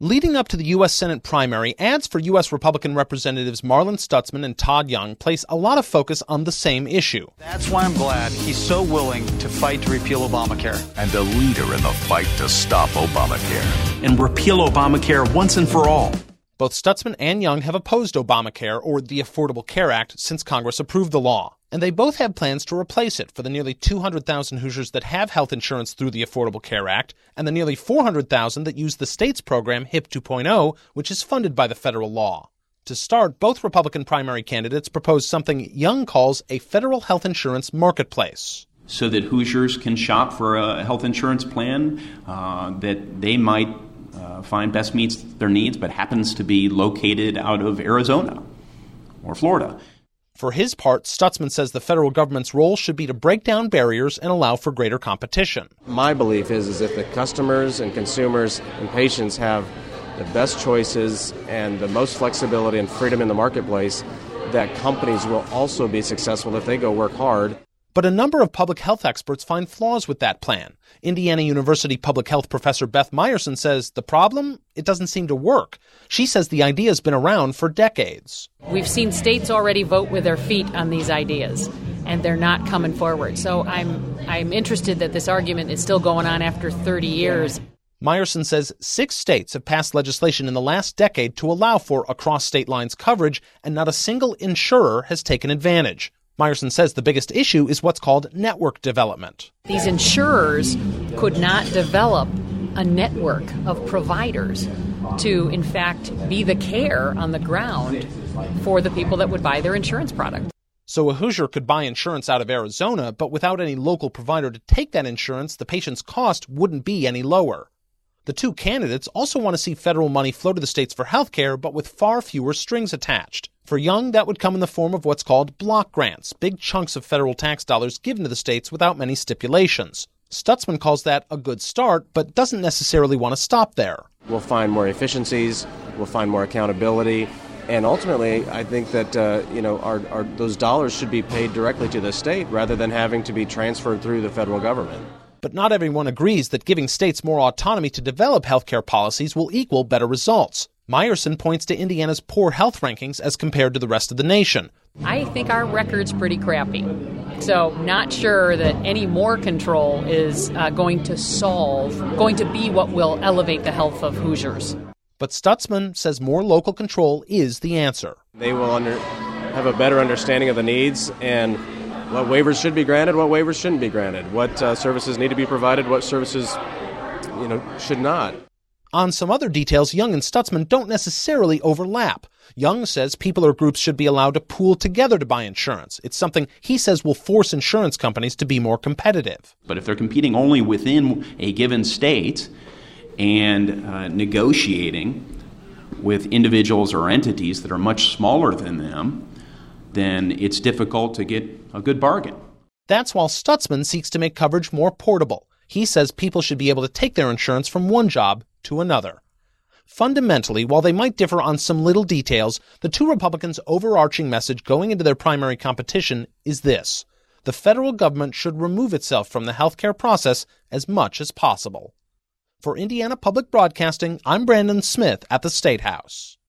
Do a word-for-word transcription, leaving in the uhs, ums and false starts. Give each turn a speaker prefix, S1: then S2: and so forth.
S1: Leading up to the U S Senate primary, ads for U S Republican Representatives Marlin Stutzman and Todd Young place a lot of focus on the same issue.
S2: That's why I'm glad he's so willing to fight to repeal Obamacare.
S3: And a leader in the fight to stop Obamacare.
S4: And repeal Obamacare once and for all.
S1: Both Stutzman and Young have opposed Obamacare, or the Affordable Care Act, since Congress approved the law. And they both have plans to replace it for the nearly two hundred thousand Hoosiers that have health insurance through the Affordable Care Act, and the nearly four hundred thousand that use the state's program HIP two point oh, which is funded by the federal law. To start, both Republican primary candidates propose something Young calls a federal health insurance marketplace.
S5: So that Hoosiers can shop for a health insurance plan uh, that they might uh, find best meets their needs, but happens to be located out of Arizona or Florida.
S1: For his part, Stutzman says the federal government's role should be to break down barriers and allow for greater competition.
S6: My belief is, is if the customers and consumers and patients have the best choices and the most flexibility and freedom in the marketplace, that companies will also be successful if they go work hard.
S1: But a number of public health experts find flaws with that plan. Indiana University public health professor Beth Meyerson says the problem, it doesn't seem to work. She says the idea has been around for decades.
S7: We've seen states already vote with their feet on these ideas, and they're not coming forward. So I'm I'm interested that this argument is still going on after thirty years.
S1: Meyerson says six states have passed legislation in the last decade to allow for across state lines coverage, and not a single insurer has taken advantage. Meyerson says the biggest issue is what's called network development.
S7: These insurers could not develop a network of providers to, in fact, be the care on the ground for the people that would buy their insurance product.
S1: So a Hoosier could buy insurance out of Arizona, but without any local provider to take that insurance, the patient's cost wouldn't be any lower. The two candidates also want to see federal money flow to the states for health care, but with far fewer strings attached. For Young, that would come in the form of what's called block grants, big chunks of federal tax dollars given to the states without many stipulations. Stutzman calls that a good start, but doesn't necessarily want to stop there.
S6: We'll find more efficiencies, we'll find more accountability, and ultimately, I think that uh, you know our, our, those dollars should be paid directly to the state rather than having to be transferred through the federal government.
S1: But not everyone agrees that giving states more autonomy to develop healthcare policies will equal better results. Meyerson points to Indiana's poor health rankings as compared to the rest of the nation.
S7: I think our record's pretty crappy. So not sure that any more control is uh, going to solve, going to be what will elevate the health of Hoosiers.
S1: But Stutzman says more local control is the answer.
S6: They will under, have a better understanding of the needs and what waivers should be granted, what waivers shouldn't be granted, what uh, services need to be provided, what services, you know, should not.
S1: On some other details, Young and Stutzman don't necessarily overlap. Young says people or groups should be allowed to pool together to buy insurance. It's something he says will force insurance companies to be more competitive.
S5: But if they're competing only within a given state and uh, negotiating with individuals or entities that are much smaller than them, then it's difficult to get a good bargain.
S1: That's while Stutzman seeks to make coverage more portable. He says people should be able to take their insurance from one job to another. Fundamentally, while they might differ on some little details, the two Republicans' overarching message going into their primary competition is this: the federal government should remove itself from the healthcare process as much as possible. For Indiana Public Broadcasting, I'm Brandon Smith at the State House.